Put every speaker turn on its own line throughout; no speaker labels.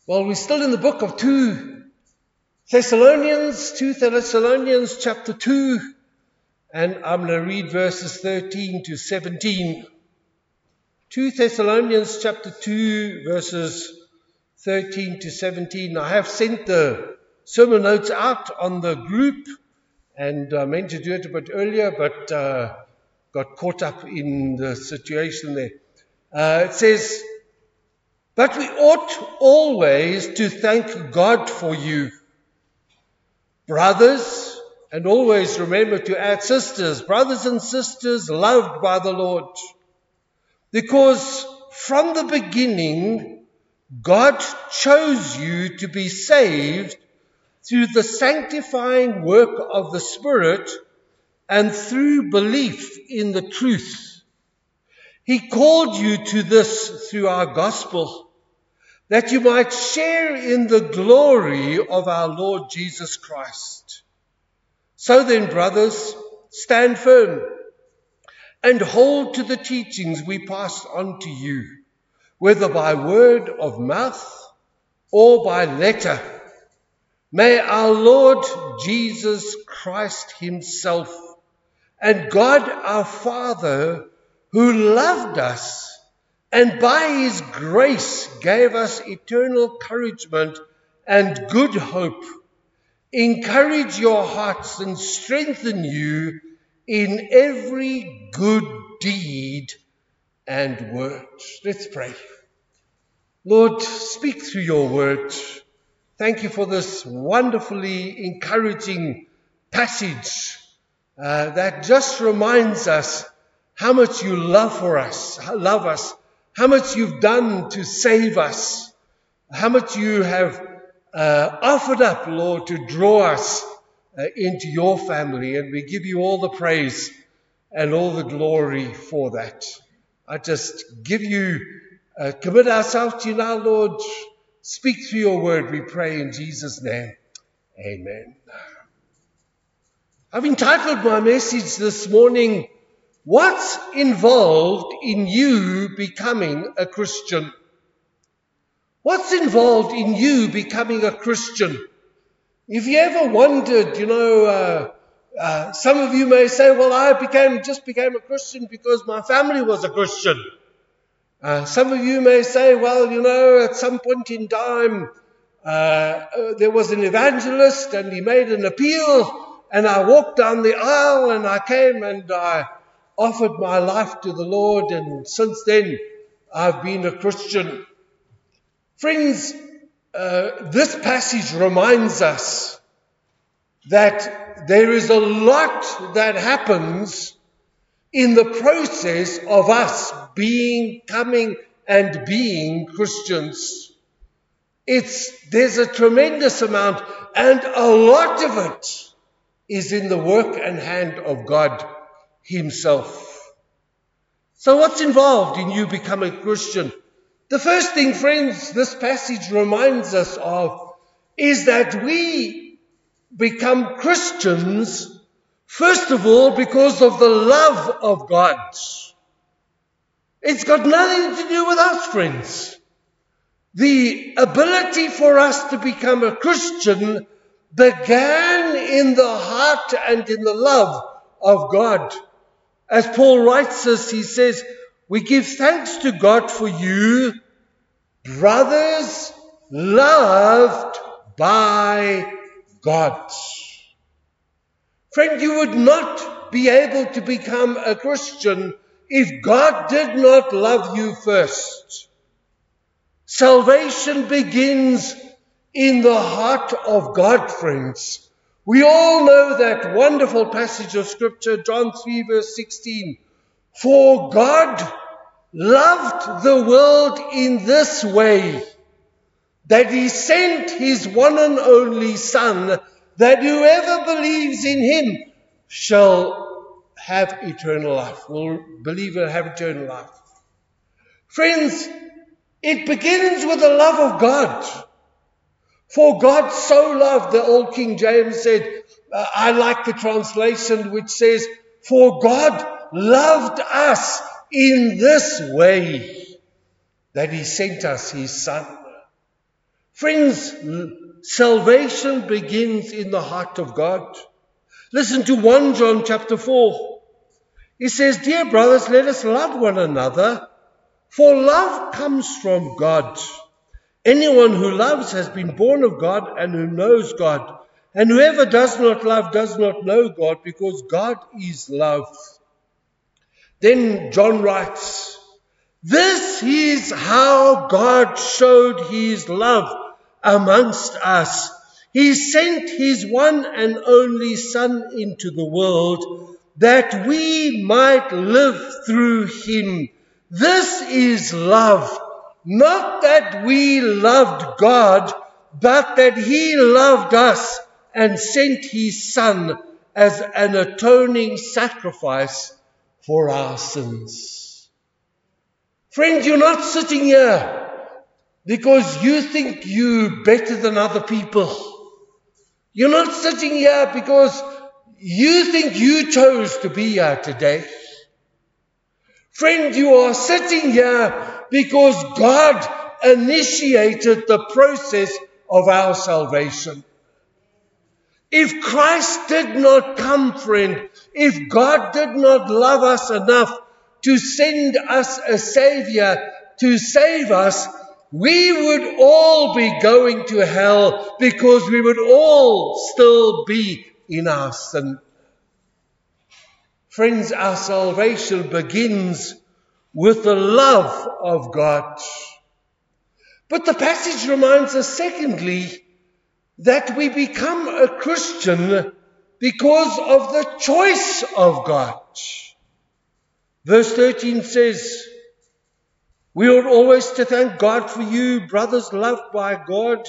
Well, we're still in the book of 2 Thessalonians chapter 2, and I'm going to read verses 13 to 17. 2 Thessalonians chapter 2, verses 13 to 17. I have sent the sermon notes out on the group, and I meant to do it a bit earlier, but got caught up in the situation there. It says, "But we ought always to thank God for you, brothers," and always remember to add sisters, brothers and sisters loved by the Lord, "because from the beginning God chose you to be saved through the sanctifying work of the Spirit and through belief in the truth. He called you to this through our gospel, that you might share in the glory of our Lord Jesus Christ. So then, brothers, stand firm and hold to the teachings we passed on to you, whether by word of mouth or by letter. May our Lord Jesus Christ himself and God our Father, who loved us and by his grace gave us eternal encouragement and good hope, encourage your hearts and strengthen you in every good deed and word." Let's pray. Lord, speak through your word. Thank you for this wonderfully encouraging passage that just reminds us how much you love us, how much you've done to save us, how much you have offered up, Lord, to draw us into your family. And we give you all the praise and all the glory for that. I just commit ourselves to you now, Lord. Speak through your word, we pray in Jesus' name. Amen. I've entitled my message this morning, "What's involved in you becoming a Christian?" What's involved in you becoming a Christian? If you ever wondered, some of you may say, "Well, I just became a Christian because my family was a Christian." Some of you may say, "Well, at some point in time, there was an evangelist and he made an appeal and I walked down the aisle and I came and I offered my life to the Lord, and since then I've been a Christian." Friends, this passage reminds us that there is a lot that happens in the process of us coming and being Christians. There's a tremendous amount, and a lot of it is in the work and hand of God himself. So what's involved in you becoming a Christian? The first thing, friends, this passage reminds us of is that we become Christians, first of all, because of the love of God. It's got nothing to do with us, friends. The ability for us to become a Christian began in the heart and in the love of God. As Paul writes us, he says, "We give thanks to God for you, brothers loved by God." Friend, you would not be able to become a Christian if God did not love you first. Salvation begins in the heart of God, friends. We all know that wonderful passage of Scripture, John 3 verse 16. "For God loved the world in this way, that he sent his one and only Son, that whoever believes in him shall have eternal life." Will believe and have eternal life. Friends, it begins with the love of God. "For God so loved," the old King James said, I like the translation which says, "For God loved us in this way, that he sent us his Son." Friends, salvation begins in the heart of God. Listen to 1 John chapter 4. It says, "Dear brothers, let us love one another, for love comes from God. Anyone who loves has been born of God and who knows God. And whoever does not love does not know God, because God is love." Then John writes, "This is how God showed his love amongst us. He sent his one and only Son into the world, that we might live through him. This is love, not that we loved God, but that he loved us and sent his Son as an atoning sacrifice for our sins." Friend, you're not sitting here because you think you're better than other people. You're not sitting here because you think you chose to be here today. Friend, you are sitting here because God initiated the process of our salvation. If Christ did not come, friend, if God did not love us enough to send us a Savior to save us, we would all be going to hell, because we would all still be in our sin. Friends, our salvation begins with the love of God. But the passage reminds us, secondly, that we become a Christian because of the choice of God. Verse 13 says, "We ought always to thank God for you, brothers loved by God,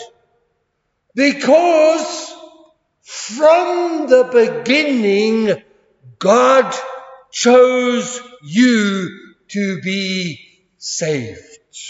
because from the beginning God chose you to be saved."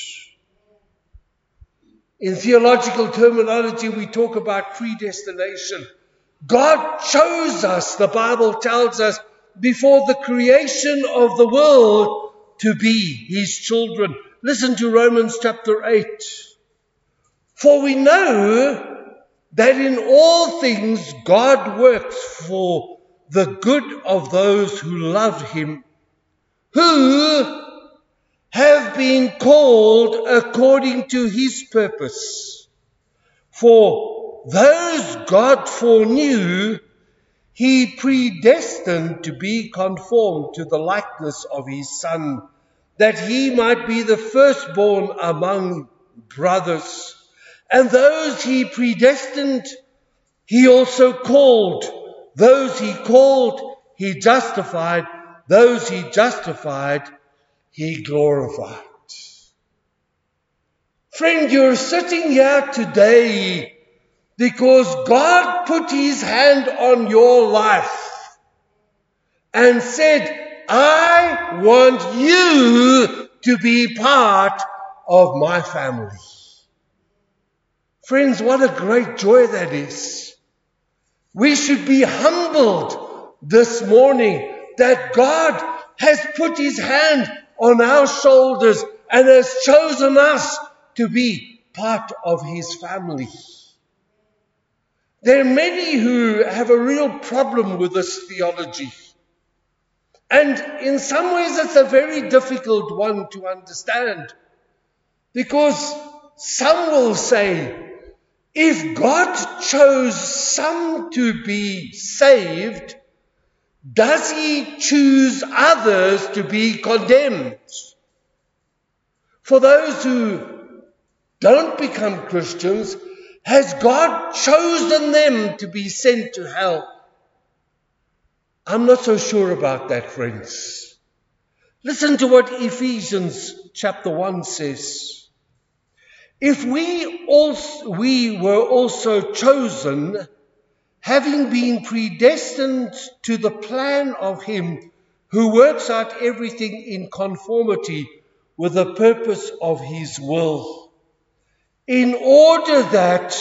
In theological terminology, we talk about predestination. God chose us, the Bible tells us, before the creation of the world to be his children. Listen to Romans chapter 8. "For we know that in all things God works for the good of those who love him, who have been called according to his purpose. For those God foreknew, he predestined to be conformed to the likeness of his Son, that he might be the firstborn among brothers. And those he predestined, he also called. Those he called, he justified. Those he justified, he glorified." Friend, you're sitting here today because God put his hand on your life and said, "I want you to be part of my family." Friends, what a great joy that is. We should be humbled this morning that God has put his hand on our shoulders and has chosen us to be part of his family. There are many who have a real problem with this theology. And in some ways it's a very difficult one to understand. Because some will say, if God chose some to be saved, does he choose others to be condemned? For those who don't become Christians, has God chosen them to be sent to hell? I'm not so sure about that, friends. Listen to what Ephesians chapter 1 says. "If we were also chosen, having been predestined to the plan of him who works out everything in conformity with the purpose of his will, in order that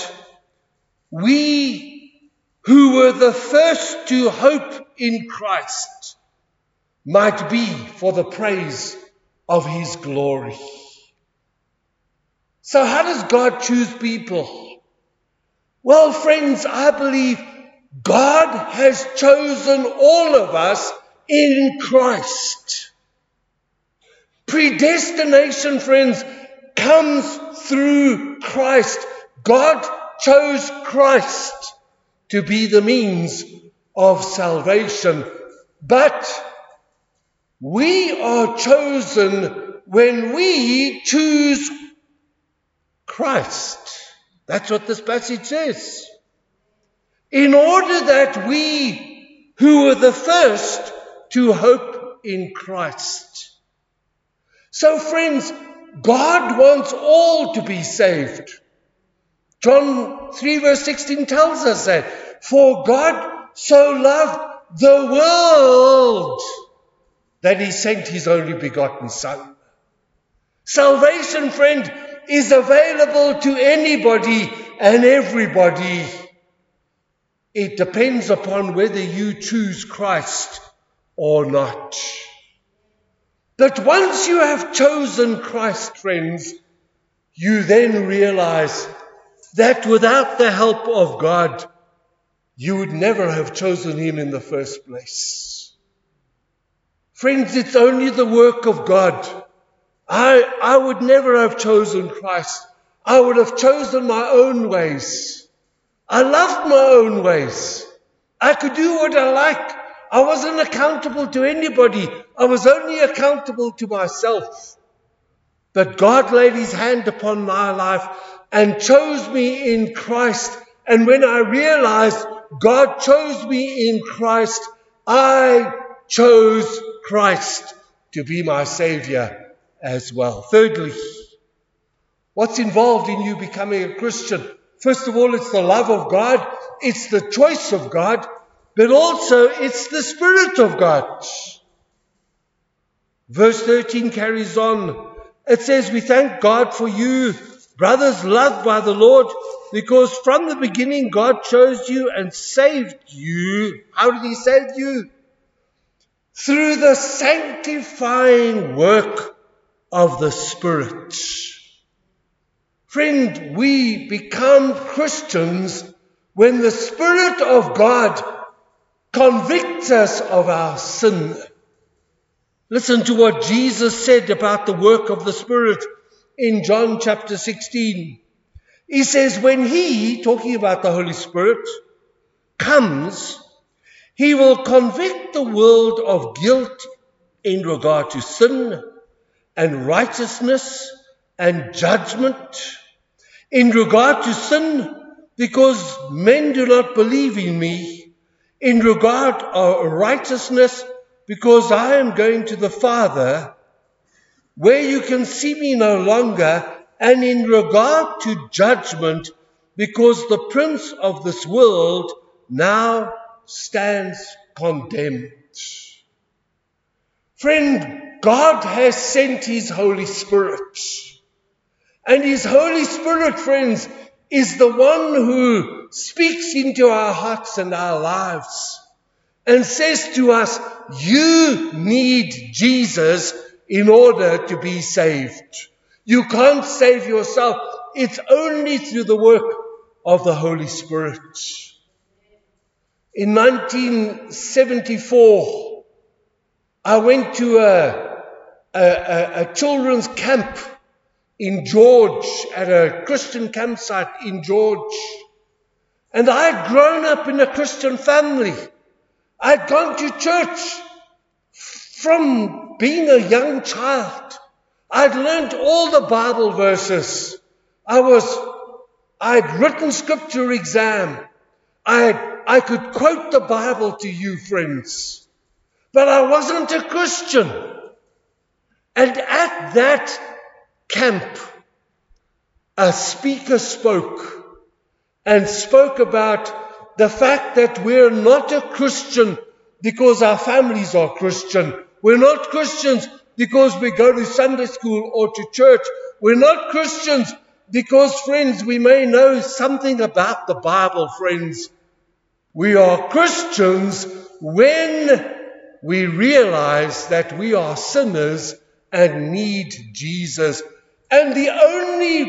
we who were the first to hope in Christ might be for the praise of his glory." So how does God choose people? Well, friends, I believe God has chosen all of us in Christ. Predestination, friends, comes through Christ. God chose Christ to be the means of salvation. But we are chosen when we choose Christ. That's what this passage says. In order that we, who were the first to hope in Christ. So friends, God wants all to be saved. John 3 verse 16 tells us that. For God so loved the world that He sent His only begotten Son. Salvation, friend, is available to anybody and everybody. It depends upon whether you choose Christ or not. But once you have chosen Christ, friends, you then realize that without the help of God, you would never have chosen Him in the first place. Friends, it's only the work of God. I would never have chosen Christ. I would have chosen my own ways. I loved my own ways. I could do what I like. I wasn't accountable to anybody. I was only accountable to myself. But God laid His hand upon my life and chose me in Christ. And when I realized God chose me in Christ, I chose Christ to be my Savior as well. Thirdly, what's involved in you becoming a Christian? First of all, it's the love of God. It's the choice of God. But also, it's the Spirit of God. Verse 13 carries on. It says, we thank God for you, brothers loved by the Lord, because from the beginning God chose you and saved you. How did He save you? Through the sanctifying work of the Spirit. Friend, we become Christians when the Spirit of God convicts us of our sin. Listen to what Jesus said about the work of the Spirit in John chapter 16. He says, when He, talking about the Holy Spirit, comes, He will convict the world of guilt in regard to sin and righteousness and judgment. In regard to sin, because men do not believe in me. In regard of righteousness, because I am going to the Father, where you can see me no longer. And in regard to judgment, because the prince of this world now stands condemned. Friend, God has sent His Holy Spirit. And His Holy Spirit, friends, is the one who speaks into our hearts and our lives and says to us, you need Jesus in order to be saved. You can't save yourself. It's only through the work of the Holy Spirit. In 1974, I went to a children's camp in George, at a Christian campsite in George. And I had grown up in a Christian family. I had gone to church from being a young child. I had learned all the Bible verses. I had written scripture exam. I could quote the Bible to you, friends. But I wasn't a Christian. And at that camp, a speaker spoke about the fact that we're not a Christian because our families are Christian. We're not Christians because we go to Sunday school or to church. We're not Christians because, friends, we may know something about the Bible, friends. We are Christians when we realize that we are sinners and need Jesus. And the only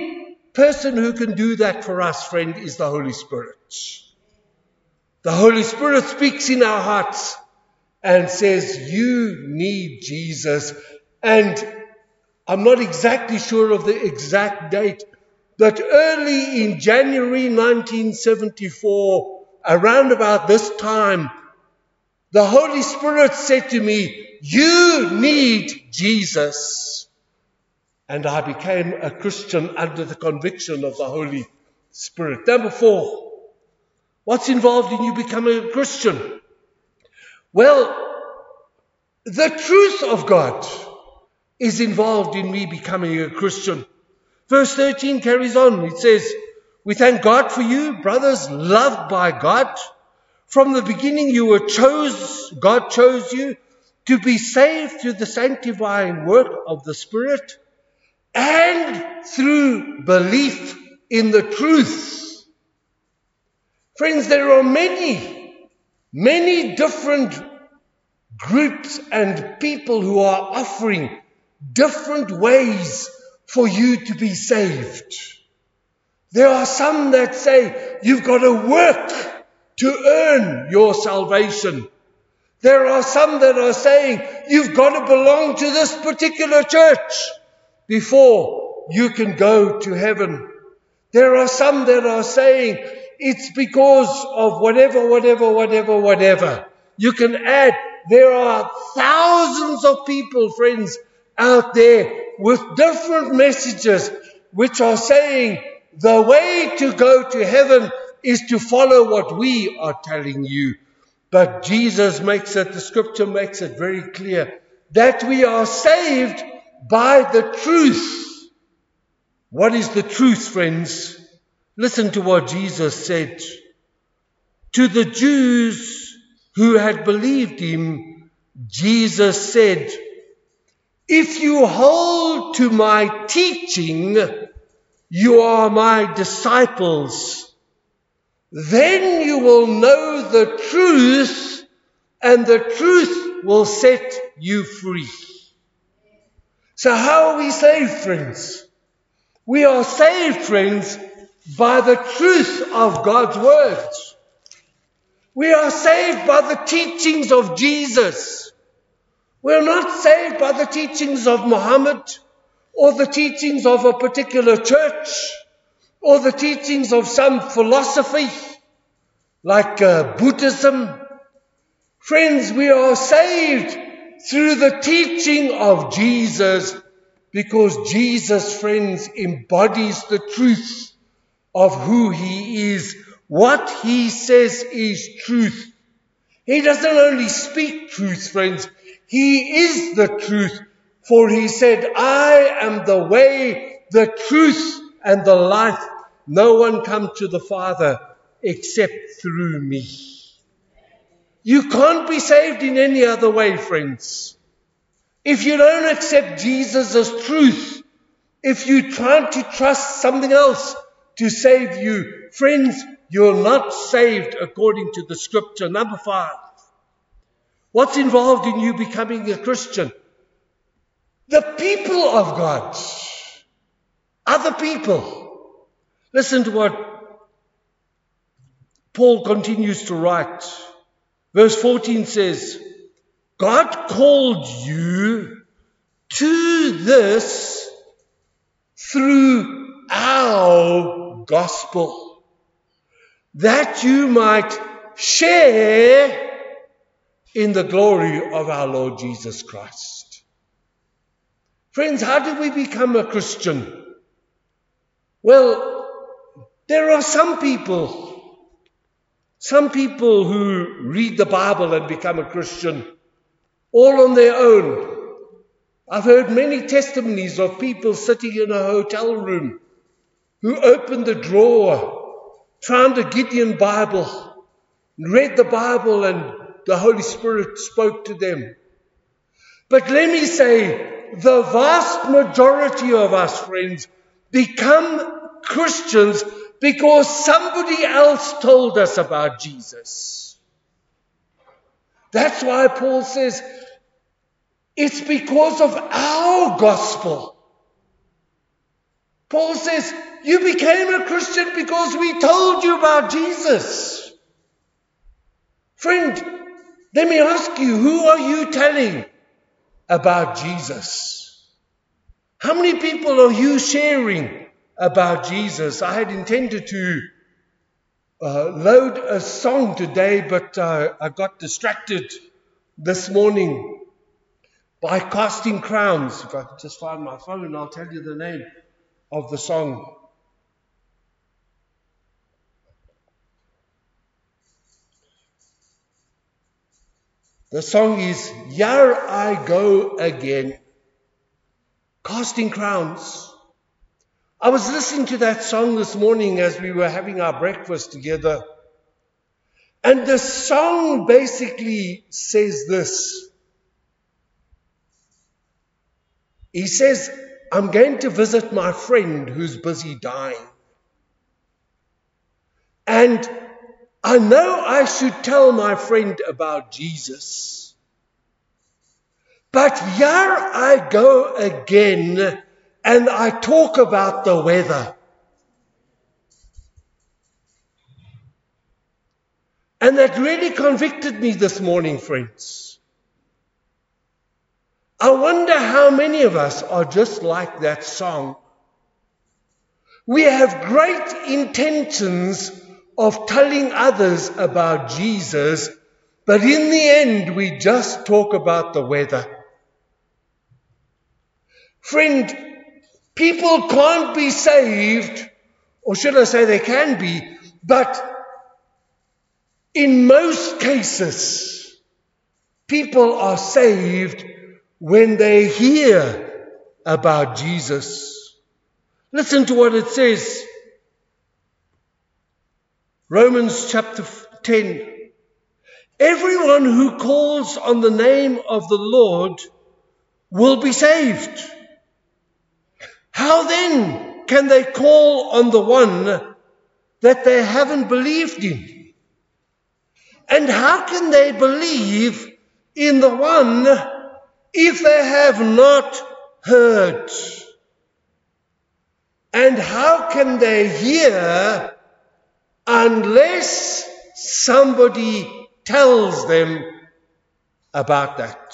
person who can do that for us, friend, is the Holy Spirit. The Holy Spirit speaks in our hearts and says, you need Jesus. And I'm not exactly sure of the exact date, but early in January 1974, around about this time, the Holy Spirit said to me, you need Jesus. And I became a Christian under the conviction of the Holy Spirit. Number 4. What's involved in you becoming a Christian? Well, the truth of God is involved in me becoming a Christian. Verse 13 carries on. It says, we thank God for you, brothers, loved by God. From the beginning God chose you to be saved through the sanctifying work of the Spirit and through belief in the truth. Friends, there are many different groups and people who are offering different ways for you to be saved. There are some that say you've got to work to earn your salvation. There are some that are saying you've got to belong to this particular church before you can go to heaven. There are some that are saying it's because of whatever. You can add, there are thousands of people, friends, out there with different messages which are saying the way to go to heaven is to follow what we are telling you. But Jesus makes it, the scripture makes it very clear that we are saved by the truth. What is the truth, friends? Listen to what Jesus said. To the Jews who had believed him, Jesus said, if you hold to my teaching, you are my disciples. Then you will know the truth, and the truth will set you free. So how are we saved, friends? We are saved, friends, by the truth of God's words. We are saved by the teachings of Jesus. We are not saved by the teachings of Muhammad or the teachings of a particular church or the teachings of some philosophy like Buddhism. Friends, we are saved through the teaching of Jesus because Jesus, friends, embodies the truth of who he is. What he says is truth. He doesn't only speak truth, friends. He is the truth. For he said, I am the way, the truth, and the life. No one comes to the Father except through me. You can't be saved in any other way, friends. If you don't accept Jesus as truth, if you try to trust something else to save you, friends, you're not saved according to the scripture. Number 5. What's involved in you becoming a Christian? The people of God. Other people. Listen to what Paul continues to write. Verse 14 says, God called you to this through our gospel, that you might share in the glory of our Lord Jesus Christ. Friends, how do we become a Christian? Well, there are some people who read the Bible and become a Christian all on their own. I've heard many testimonies of people sitting in a hotel room who opened the drawer, found a Gideon Bible, read the Bible, and the Holy Spirit spoke to them. But let me say, the vast majority of us, friends, become Christians because somebody else told us about Jesus. That's why Paul says, it's because of our gospel. Paul says, you became a Christian because we told you about Jesus. Friend, let me ask you, who are you telling about Jesus? How many people are you sharing about Jesus? I had intended to load a song today, but I got distracted this morning by Casting Crowns. If I could just find my phone, I'll tell you the name of the song. The song is Here I Go Again, Casting Crowns. I was listening to that song this morning as we were having our breakfast together. And the song basically says this. He says, I'm going to visit my friend who's busy dying. And I know I should tell my friend about Jesus. But here I go again, and I talk about the weather. And that really convicted me this morning, friends. I wonder how many of us are just like that song. We have great intentions of telling others about Jesus, but in the end, we just talk about the weather. Friend, people can't be saved, or should I say they can be, but in most cases, people are saved when they hear about Jesus. Listen to what it says. Romans chapter 10. Everyone who calls on the name of the Lord will be saved. How then can they call on the one that they haven't believed in? And how can they believe in the one if they have not heard? And how can they hear unless somebody tells them about that?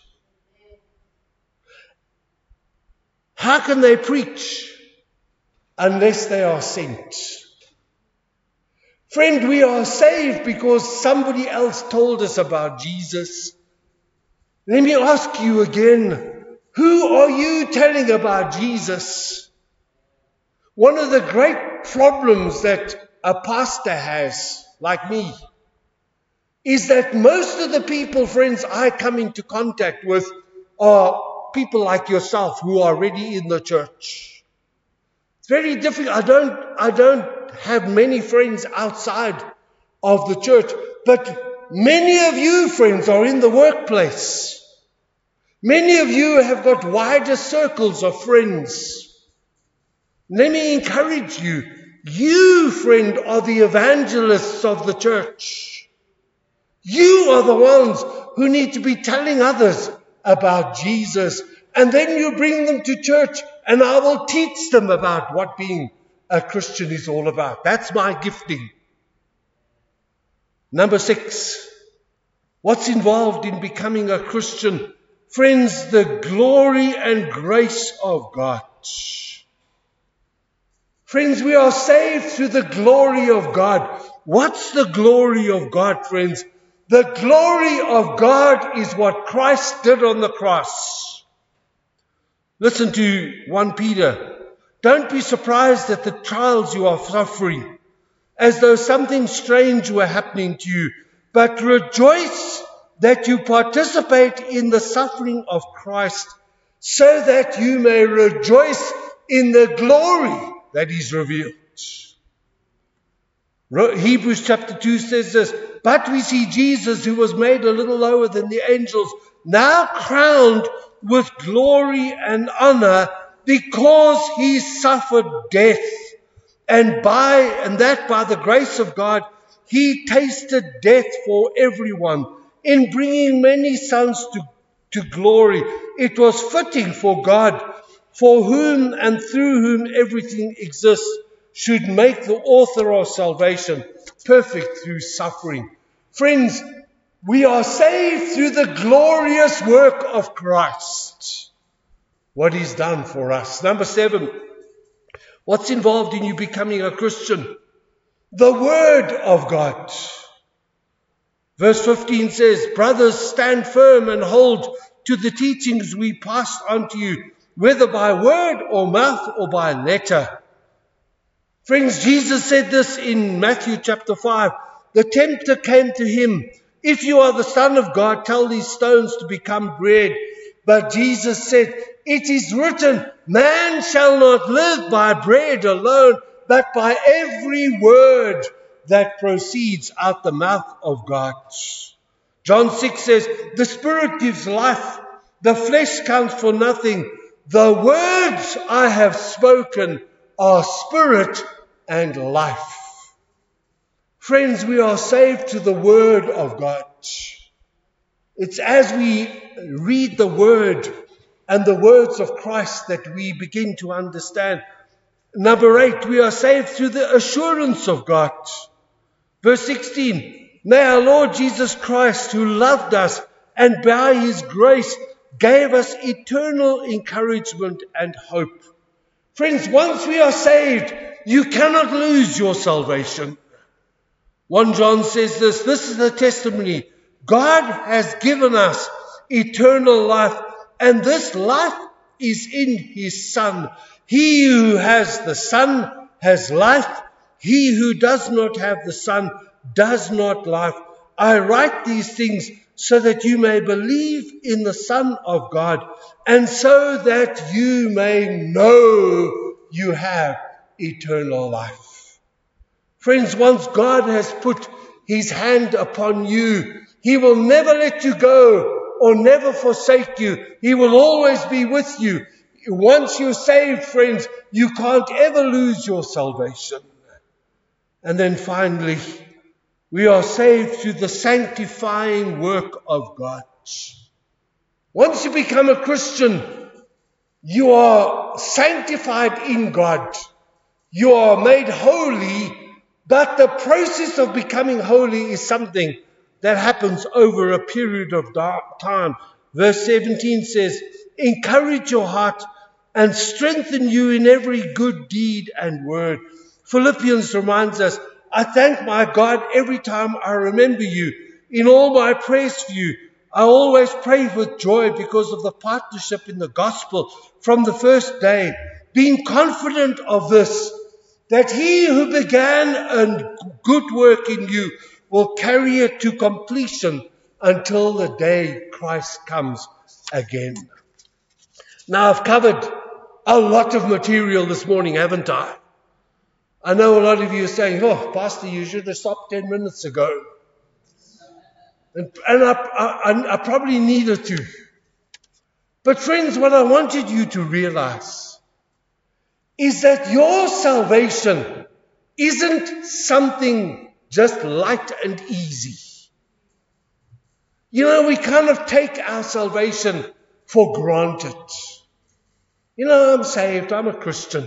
How can they preach unless they are sent? Friend, we are saved because somebody else told us about Jesus. Let me ask you again, who are you telling about Jesus? One of the great problems that a pastor has, like me, is that most of the people, friends, I come into contact with are people like yourself who are already in the church. It's very difficult. I don't have many friends outside of the church, but many of you, friends, are in the workplace. Many of you have got wider circles of friends. Let me encourage you. You, friend, are the evangelists of the church. You are the ones who need to be telling others about Jesus. And then you bring them to church and I will teach them about what being a Christian is all about. That's my gifting. Number 6. What's involved in becoming a Christian? Friends, the glory and grace of God. Friends, we are saved through the glory of God. What's the glory of God, friends? The glory of God is what Christ did on the cross. Listen to 1 Peter. Don't be surprised at the trials you are suffering, as though something strange were happening to you, but rejoice that you participate in the suffering of Christ, so that you may rejoice in the glory that is revealed. Hebrews chapter 2 says this, but we see Jesus, who was made a little lower than the angels, now crowned with glory and honor, because he suffered death, and that by the grace of God, he tasted death for everyone, in bringing many sons to glory. It was fitting for God for whom and through whom everything exists, should make the author of salvation perfect through suffering. Friends, we are saved through the glorious work of Christ, what He's done for us. Number 7, what's involved in you becoming a Christian? The Word of God. Verse 15 says, brothers, stand firm and hold to the teachings we passed on to you, whether by word or mouth or by letter. Friends, Jesus said this in Matthew chapter 5. The tempter came to Him. If you are the Son of God, tell these stones to become bread. But Jesus said, it is written, man shall not live by bread alone, but by every word that proceeds out the mouth of God. John 6 says, the Spirit gives life, the flesh counts for nothing. The words I have spoken are spirit and life. Friends, we are saved to the Word of God. It's as we read the Word and the words of Christ that we begin to understand. Number 8, we are saved through the assurance of God. Verse 16, may our Lord Jesus Christ, who loved us and by His grace gave us eternal encouragement and hope. Friends, once we are saved, you cannot lose your salvation. 1 John says this is the testimony. God has given us eternal life, and this life is in His Son. He who has the Son has life. He who does not have the Son does not life. I write these things so that you may believe in the Son of God, and so that you may know you have eternal life. Friends, once God has put His hand upon you, He will never let you go or never forsake you. He will always be with you. Once you're saved, friends, you can't ever lose your salvation. And then finally, we are saved through the sanctifying work of God. Once you become a Christian, you are sanctified in God. You are made holy, but the process of becoming holy is something that happens over a period of time. Verse 17 says, encourage your heart and strengthen you in every good deed and word. Philippians reminds us, I thank my God every time I remember you. In all my prayers for you, I always pray with joy because of the partnership in the gospel from the first day, being confident of this, that He who began a good work in you will carry it to completion until the day Christ comes again. Now, I've covered a lot of material this morning, haven't I? I know a lot of you are saying, oh, Pastor, you should have stopped 10 minutes ago. And I probably needed to. But friends, what I wanted you to realize is that your salvation isn't something just light and easy. You know, we kind of take our salvation for granted. You know, I'm saved, I'm a Christian.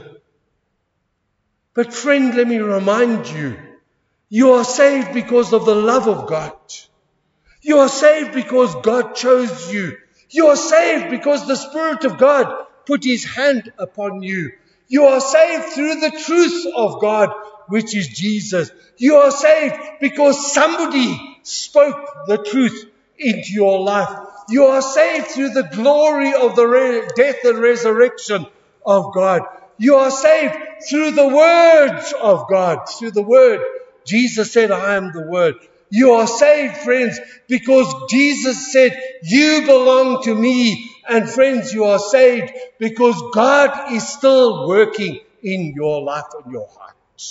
But friend, let me remind you, you are saved because of the love of God. You are saved because God chose you. You are saved because the Spirit of God put His hand upon you. You are saved through the truth of God, which is Jesus. You are saved because somebody spoke the truth into your life. You are saved through the glory of the death and resurrection of God. You are saved through the words of God, through the Word. Jesus said, I am the Word. You are saved, friends, because Jesus said, you belong to me. And friends, you are saved because God is still working in your life and your heart.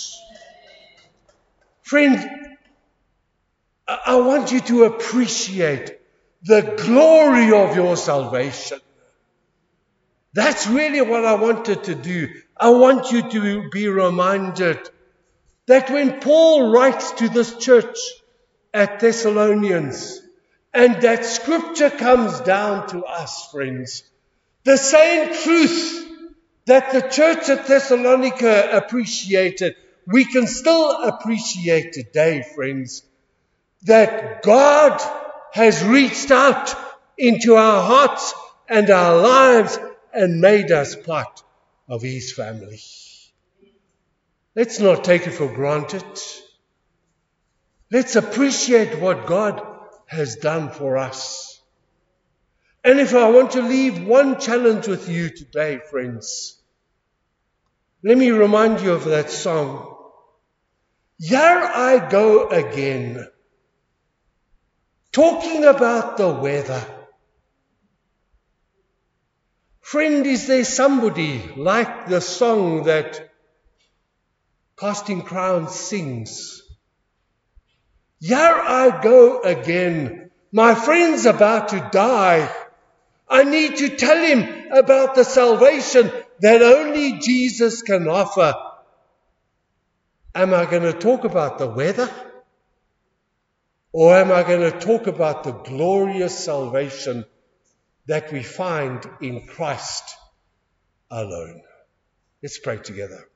Friend, I want you to appreciate the glory of your salvation. That's really what I wanted to do. I want you to be reminded that when Paul writes to this church at Thessalonians, and that scripture comes down to us, friends, the same truth that the church at Thessalonica appreciated, we can still appreciate today, friends, that God has reached out into our hearts and our lives and made us part of His family. Let's not take it for granted. Let's appreciate what God has done for us. And if I want to leave one challenge with you today, friends, let me remind you of that song. Here I go again, talking about the weather. Friend, is there somebody like the song that Casting Crowns sings? Here I go again. My friend's about to die. I need to tell him about the salvation that only Jesus can offer. Am I going to talk about the weather? Or am I going to talk about the glorious salvation that we find in Christ alone? Let's pray together.